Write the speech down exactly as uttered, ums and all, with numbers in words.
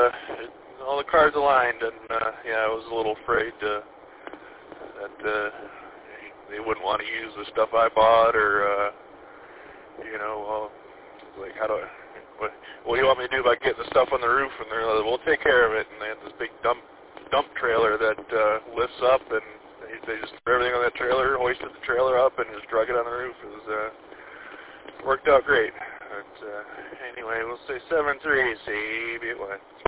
uh, all the cards aligned, and uh, yeah, I was a little afraid uh, that uh, they wouldn't want to use the stuff I bought, or uh, you know, uh, like how do I, what, what do you want me to do about getting the stuff on the roof? And they're like, we'll take care of it. And they had this big dump dump trailer that uh, lifts up, and they, they just threw everything on that trailer, hoisted the trailer up, and just drug it on the roof. It was uh, worked out great. But uh, anyway, we'll say seven three, see, be it what.